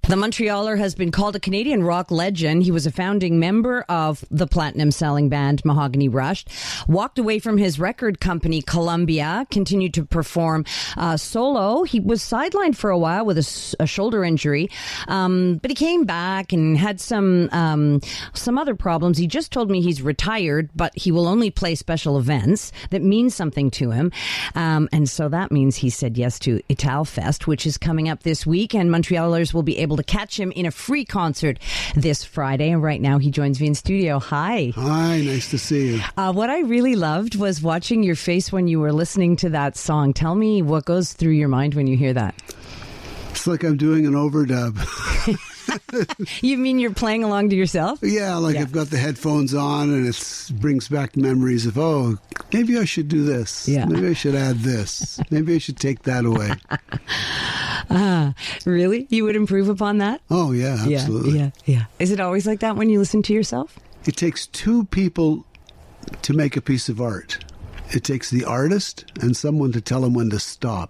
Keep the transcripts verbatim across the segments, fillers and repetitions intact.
The Montrealer has been called a Canadian rock legend. He was a founding member of the platinum-selling band Mahogany Rush, walked away from his record company Columbia, continued to perform uh, solo. He was sidelined for a while with a, a shoulder injury, um, but he came back and had some um, some other problems. He just told me he's retired, but he will only play special events that mean something to him. Um, and so that means he said yes to Italfest, which is coming up this week, and Montrealers will be able to catch him in a free concert this Friday. And right now he joins me in studio. Hi. Hi, nice to see you. Uh, what I really loved was watching your face when you were listening to that song. Tell me what goes through your mind when you hear that. It's like I'm doing an overdub. You mean you're playing along to yourself? Yeah, like yeah. I've got the headphones on and it brings back memories of, oh, maybe I should do this. Yeah. Maybe I should add this. Maybe I should take that away. Ah, really? You would improve upon that? Oh, yeah, absolutely. Yeah, yeah, yeah. Is it always like that when you listen to yourself? It takes two people to make a piece of art. It takes the artist and someone to tell him when to stop.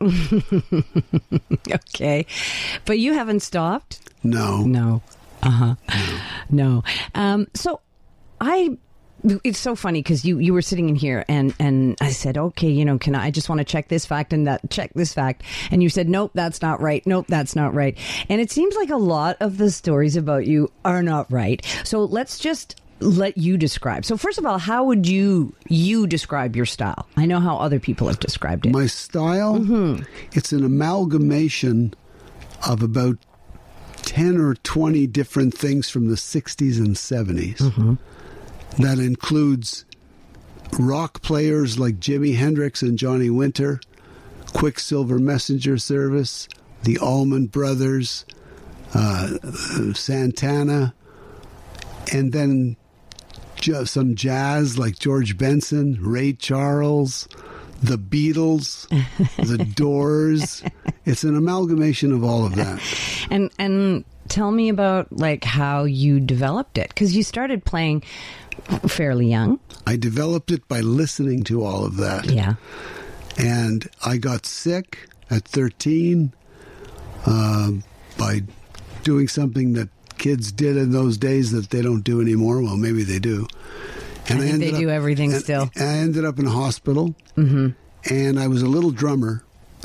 Okay. But you haven't stopped? No. No. Uh-huh. No. no. Um, so I... It's so funny because you, you were sitting in here and, and I said, okay, you know, can I, I just want to check this fact and that check this fact. And you said, nope, that's not right. Nope, that's not right. And it seems like a lot of the stories about you are not right. So let's just let you describe. So first of all, how would you you describe your style? I know how other people have described it. My style? Mm-hmm. It's an amalgamation of about ten or twenty different things from the sixties and seventies. Mm-hmm. That includes rock players like Jimi Hendrix and Johnny Winter, Quicksilver Messenger Service, the Allman Brothers, uh, Santana, and then ju- some jazz like George Benson, Ray Charles, the Beatles, the Doors. It's an amalgamation of all of that. And and tell me about like how you developed it, because you started playing fairly young. I developed it by listening to all of that. Yeah. And I got sick at thirteen uh, by doing something that kids did in those days that they don't do anymore. Well, maybe they do. And I, I think they up, do everything and, still. And I ended up in a hospital. Mm-hmm. And I was a little drummer.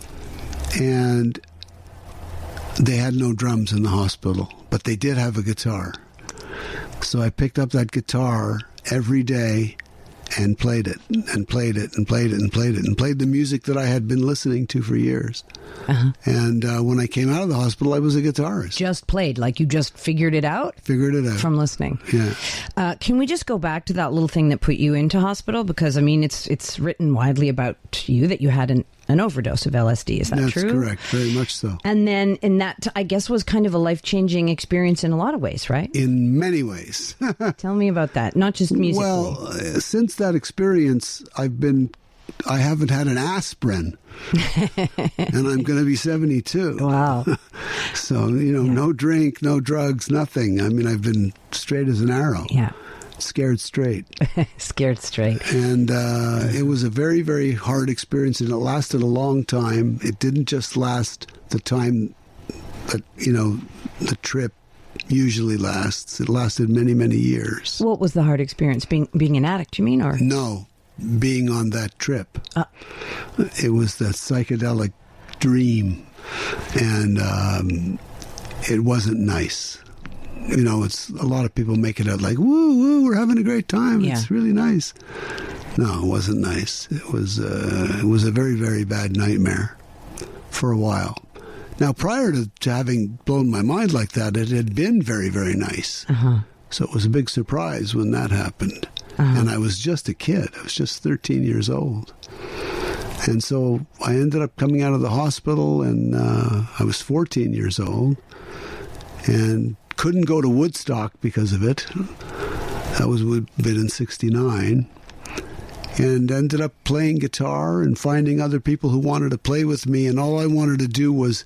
And they had no drums in the hospital, but they did have a guitar. So I picked up that guitar every day and played it and played it and played it and played it and played the music that I had been listening to for years. Uh-huh. And uh, when I came out of the hospital, I was a guitarist. Just played, like you just figured it out? Figured it out. From listening. Yeah. Uh, can we just go back to that little thing that put you into hospital? Because, I mean, it's it's written widely about you that you had an, an overdose of L S D. Is that That's true? That's correct. Very much so. And then, in that, I guess, was kind of a life-changing experience in a lot of ways, right? In many ways. Tell me about that. Not just musically. Well, uh, since that experience, I've been... I haven't had an aspirin, and I'm going to be seventy-two. Wow. So, you know, yeah. No drink, no drugs, nothing. I mean, I've been straight as an arrow. Yeah. Scared straight. Scared straight. And uh, it was a very, very hard experience, and it lasted a long time. It didn't just last the time that, you know, the trip usually lasts. It lasted many, many years. What was the hard experience? Being being an addict, you mean? Or No. Being on that trip. Uh, it was the psychedelic dream, and um, it wasn't nice. You know, it's a lot of people make it out like, woo, woo, we're having a great time. Yeah. It's really nice. No, it wasn't nice. It was, uh, it was a very, very bad nightmare for a while. Now, prior to, to having blown my mind like that, it had been very, very nice. Uh-huh. So it was a big surprise when that happened. Uh-huh. And I was just a kid. I was just thirteen years old. And so I ended up coming out of the hospital, and uh, I was fourteen years old and couldn't go to Woodstock because of it. That was would have been in sixty-nine. And ended up playing guitar and finding other people who wanted to play with me. And all I wanted to do was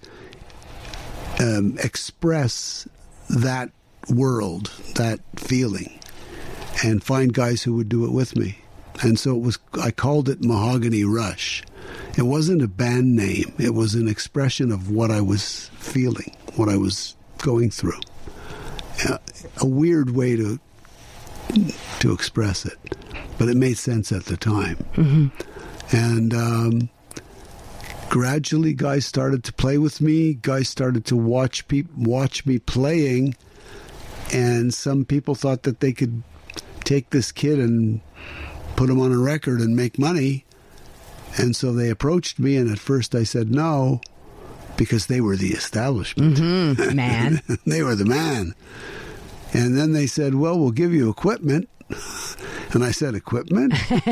um, express that world, that feeling, and find guys who would do it with me. And so it was, I called it Mahogany Rush. It wasn't a band name. It was an expression of what I was feeling, what I was going through. Uh, a weird way to to express it, but it made sense at the time. Mm-hmm. And um, gradually, guys started to play with me. Guys started to watch pe- watch me playing, and some people thought that they could take this kid and put him on a record and make money. And so they approached me, and at first I said no, because they were the establishment. Mm-hmm. Man. They were the man. And then they said, well, we'll give you equipment. And I said, equipment?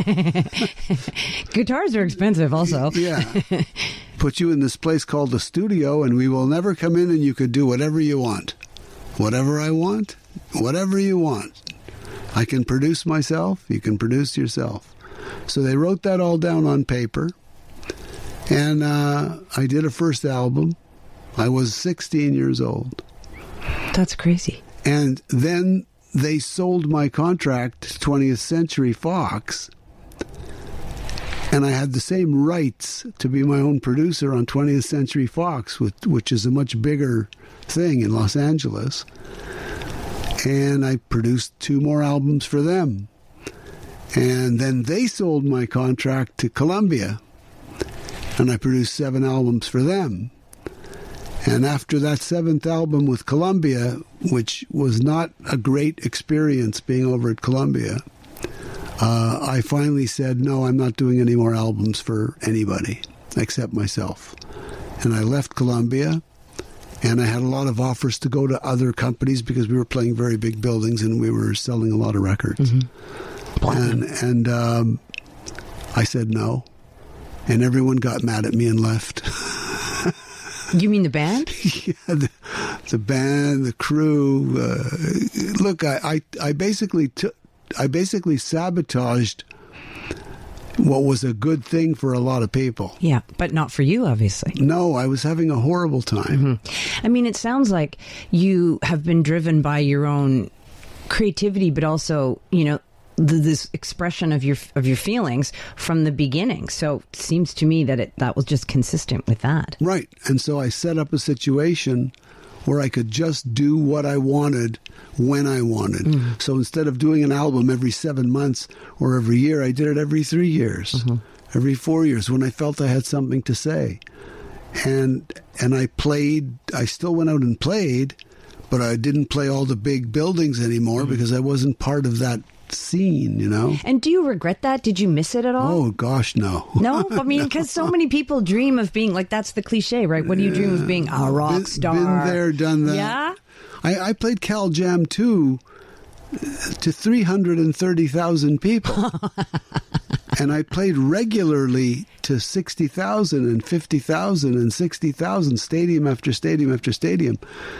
Guitars are expensive also. Yeah. Put you in this place called the studio, and we will never come in, and you could do whatever you want. Whatever I want, whatever you want. I can produce myself, you can produce yourself. So they wrote that all down on paper. And uh, I did a first album. I was sixteen years old. That's crazy. And then they sold my contract to twentieth Century Fox. And I had the same rights to be my own producer on twentieth Century Fox, which, which is a much bigger thing in Los Angeles. And I produced two more albums for them. And then they sold my contract to Columbia. And I produced seven albums for them. And after that seventh album with Columbia, which was not a great experience being over at Columbia, uh, I finally said, no, I'm not doing any more albums for anybody except myself. And I left Columbia, and I had a lot of offers to go to other companies because we were playing very big buildings and we were selling a lot of records. Mm-hmm. And, and um, I said no. And everyone got mad at me and left. You mean the band? Yeah, the, the band, the crew. Uh, look, I, I, I basically took, I basically sabotaged what was a good thing for a lot of people. Yeah, but not for you, obviously. No, I was having a horrible time. Mm-hmm. I mean, it sounds like you have been driven by your own creativity, but also, you know, this expression of your of your feelings from the beginning. So it seems to me that it that was just consistent with that. Right. And so I set up a situation where I could just do what I wanted when I wanted. Mm-hmm. So instead of doing an album every seven months or every year, I did it every three years, mm-hmm. every four years when I felt I had something to say. And and I played, I still went out and played, but I didn't play all the big buildings anymore mm-hmm. because I wasn't part of that scene, you know. And do you regret that? Did you miss it at all? Oh gosh, no. No, I mean, because so many people dream of being like, that's the cliche, right? What do you dream of being? A rock been, star. Been there, done that. Yeah. I, I played Cal Jam two to three hundred thirty thousand people, and I played regularly to sixty thousand and fifty thousand and sixty thousand, stadium after stadium after stadium.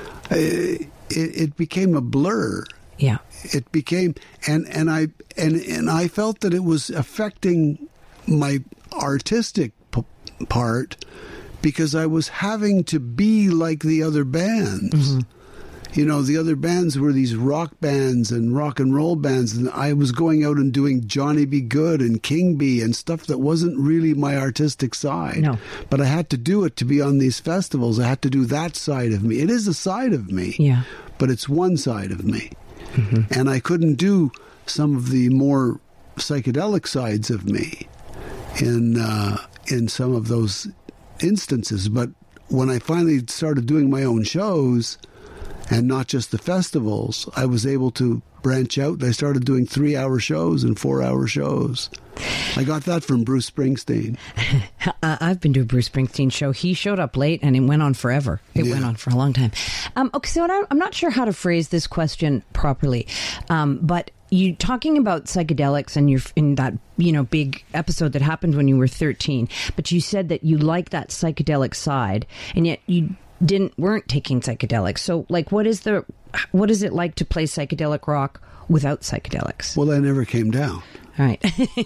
It, it, it became a blur. Yeah. It became, and, and I and and I felt that it was affecting my artistic p- part because I was having to be like the other bands. Mm-hmm. You know, the other bands were these rock bands and rock and roll bands, and I was going out and doing Johnny B. Good and King Bee and stuff that wasn't really my artistic side. No. But I had to do it to be on these festivals. I had to do that side of me. It is a side of me, yeah, but it's one side of me. Mm-hmm. And I couldn't do some of the more psychedelic sides of me in uh, in some of those instances. But when I finally started doing my own shows and not just the festivals, I was able to branch out. I started doing three-hour shows and four-hour shows. I got that from Bruce Springsteen. uh, I've been to a Bruce Springsteen show. He showed up late, and it went on forever. It yeah. went on for a long time. Um, okay, so I'm not sure how to phrase this question properly, um, but you talking about psychedelics and you're in that, you know, big episode that happened when you were thirteen, but you said that you like that psychedelic side, and yet you didn't weren't taking psychedelics. So, like, what is the what is it like to play psychedelic rock without psychedelics? Well, I never came down. All right.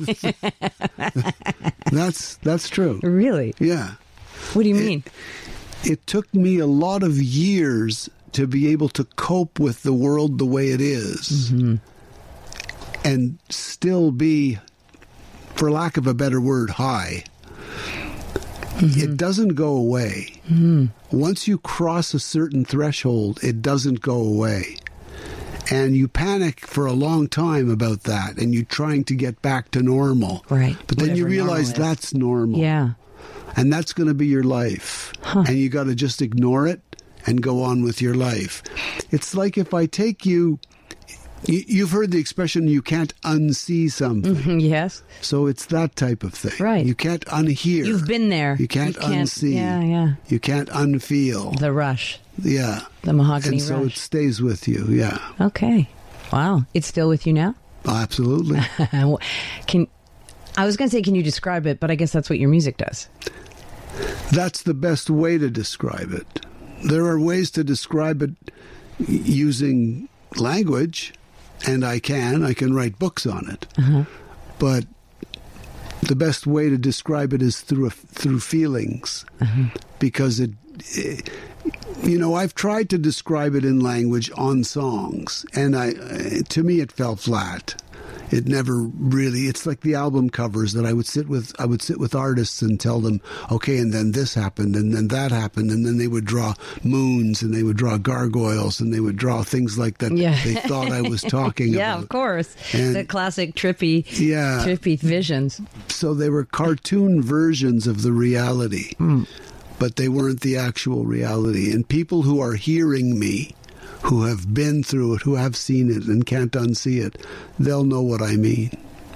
that's that's true. Really? Yeah. What do you mean? It, it took me a lot of years to be able to cope with the world the way it is, mm-hmm. and still be, for lack of a better word, high. Mm-hmm. It doesn't go away. Mm-hmm. Once you cross a certain threshold, it doesn't go away. And you panic for a long time about that, and you're trying to get back to normal. Right. But then Whatever you realize normal is. that's normal. Yeah. And that's going to be your life. Huh. And you got to just ignore it and go on with your life. It's like if I take you... You've heard the expression, you can't unsee something. Mm-hmm, yes. So it's that type of thing. Right. You can't unhear. You've been there. You can't, you can't unsee. Yeah, yeah. You can't unfeel. The rush. Yeah. The mahogany and so rush. it stays with you, yeah. Okay. Wow. It's still with you now? Absolutely. Can I was going to say, can you describe it? But I guess that's what your music does. That's the best way to describe it. There are ways to describe it using language. And I can. I can write books on it. Uh-huh. But the best way to describe it is through through feelings. Uh-huh. Because it, it, you know, I've tried to describe it in language on songs. And I, to me, it fell flat. It never really, it's like the album covers that I would sit with, I would sit with artists and tell them, okay, and then this happened, and then that happened, and then they would draw moons, and they would draw gargoyles, and they would draw things like that yeah. they thought I was talking yeah, about. Yeah, of course. And the classic trippy, yeah, trippy visions. So they were cartoon versions of the reality, mm. but they weren't the actual reality. And people who are hearing me, who have been through it, who have seen it and can't unsee it, they'll know what I mean.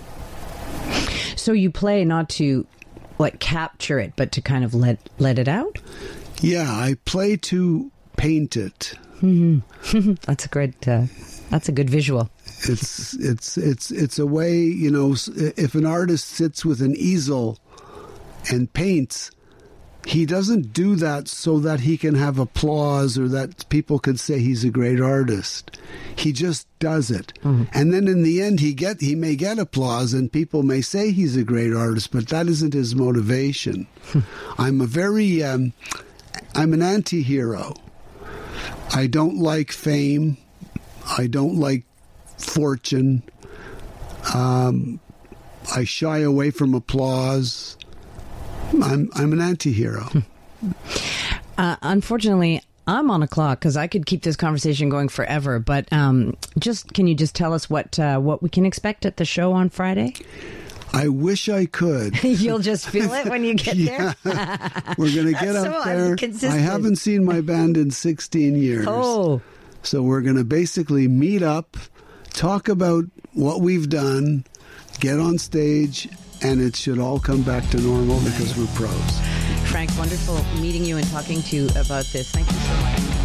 So you play not to like capture it, but to kind of let let it out? Yeah, I play to paint it. Mm-hmm. That's a good uh, that's a good visual. It's it's it's it's a way, you know, if an artist sits with an easel and paints, he doesn't do that so that he can have applause or that people can say he's a great artist. He just does it. Mm-hmm. And then in the end, he get he may get applause and people may say he's a great artist, but that isn't his motivation. I'm a very, um, I'm an anti-hero. I don't like fame. I don't like fortune. Um, I shy away from applause. I'm I'm an anti-hero. Uh, unfortunately, I'm on a clock because I could keep this conversation going forever. But um, just can you just tell us what uh, what we can expect at the show on Friday? I wish I could. You'll just feel it when you get yeah. there. We're going to get so up there. Consistent. I haven't seen my band in sixteen years. Oh, so we're going to basically meet up, talk about what we've done, get on stage. And it should all come back to normal because we're pros. Frank, wonderful meeting you and talking to you about this. Thank you so much.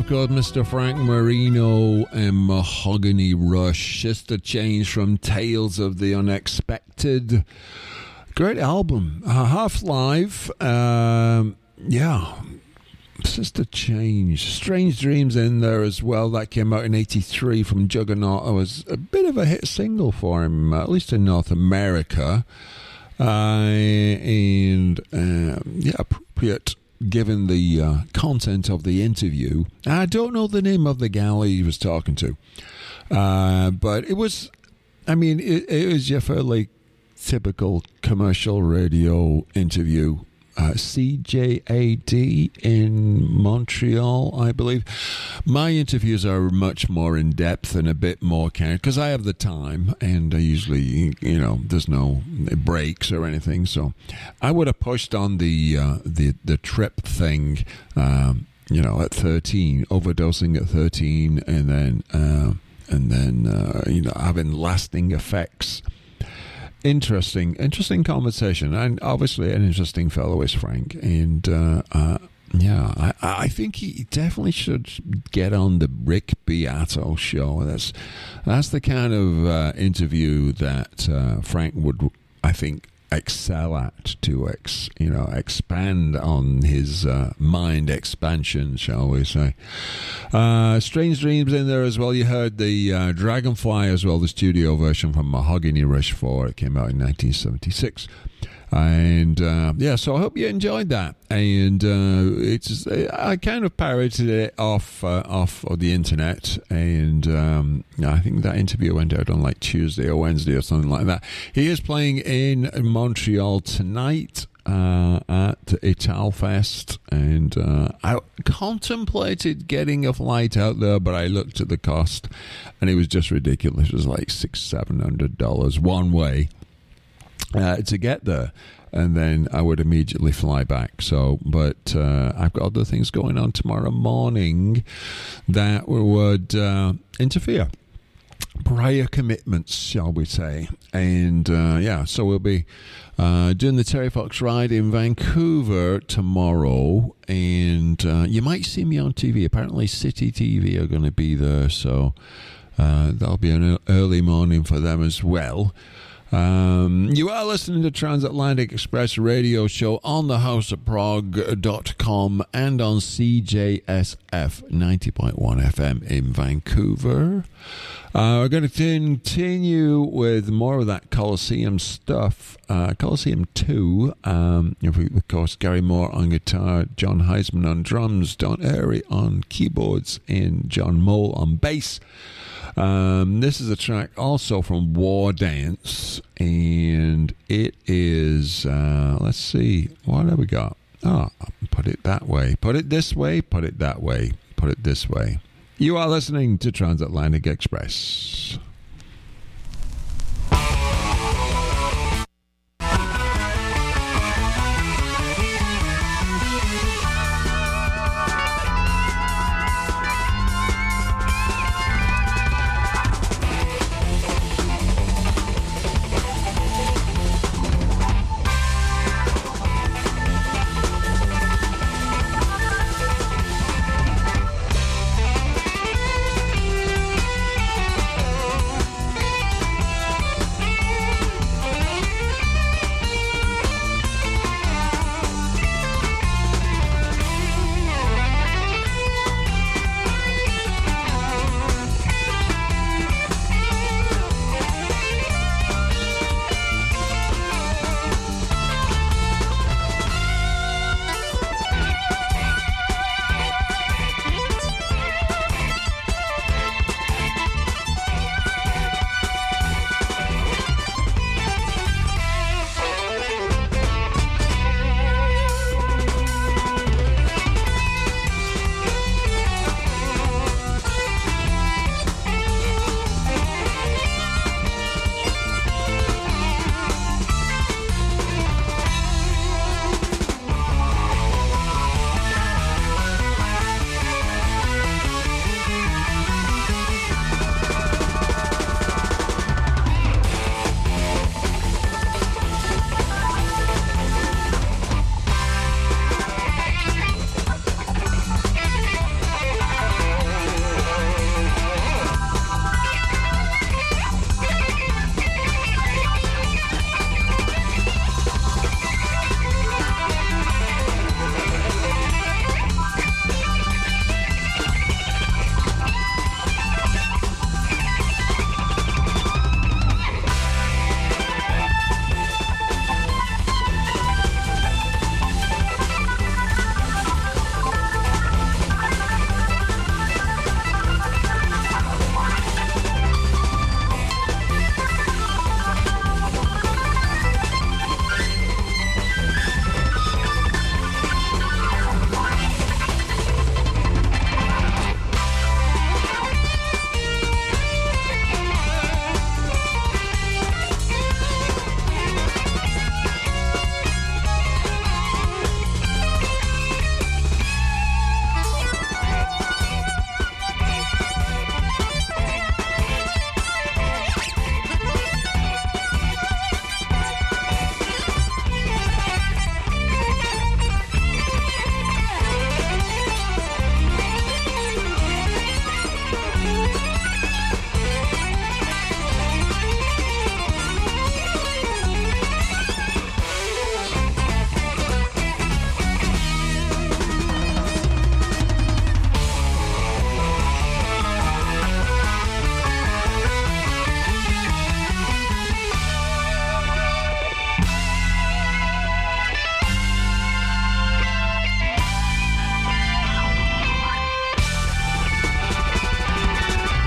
record, Mister Frank Marino and Mahogany Rush. Just a change from Tales of the Unexpected. Great album. Uh, Half Live. Um, yeah. It's just a change. Strange Dreams in there as well. That came out in eighty-three from Juggernaut. It was a bit of a hit single for him, at least in North America. Uh, and, uh, yeah, appropriate given the uh, content of the interview. I don't know the name of the gal he was talking to. Uh, but it was, I mean, it, it was your fairly typical commercial radio interview. Uh, C J A D in Montreal, I believe. My interviews are much more in depth and a bit more candid because I have the time, and I usually, you know, there's no breaks or anything. So I would have pushed on the uh, the the trip thing, um, you know, at thirteen, overdosing at thirteen, and then uh, and then uh, you know, having lasting effects. Interesting, interesting conversation, and obviously an interesting fellow is Frank. And uh, uh, yeah, I, I think he definitely should get on the Rick Beato show. That's that's the kind of uh, interview that uh, Frank would, I think, excel at to ex, you know, expand on his uh, mind expansion, shall we say. Uh, Strange Dreams in there as well. You heard the uh, Dragonfly as well, the studio version from Mahogany Rush four. It came out in nineteen seventy-six. And uh, yeah, so I hope you enjoyed that. And uh, it's I kind of pirated it off uh, off of the internet, and um, I think that interview went out on like Tuesday or Wednesday or something like that. He is playing in Montreal tonight uh, at Italfest, and uh, I contemplated getting a flight out there, but I looked at the cost, and it was just ridiculous. It was like six, seven hundred dollars one way. Uh, to get there, and then I would immediately fly back. So, but uh, I've got other things going on tomorrow morning that would uh, interfere. Prior commitments, shall we say. And uh, yeah, so we'll be uh, doing the Terry Fox ride in Vancouver tomorrow, and uh, you might see me on T V. Apparently City T V are going to be there, so uh, that'll be an early morning for them as well. Um, you are listening to Transatlantic Express radio show on the house of prog dot com and on C J S F ninety point one F M in Vancouver. Uh, we're going to continue with more of that Colosseum stuff. Uh, Colosseum two, um, of course, Gary Moore on guitar, John Heisman on drums, Don Airy on keyboards, and John Mole on bass. Um, this is a track also from War Dance, and it is, uh, let's see, what have we got? Oh, put it that way, put it this way, put it that way, put it this way. You are listening to Transatlantic Express.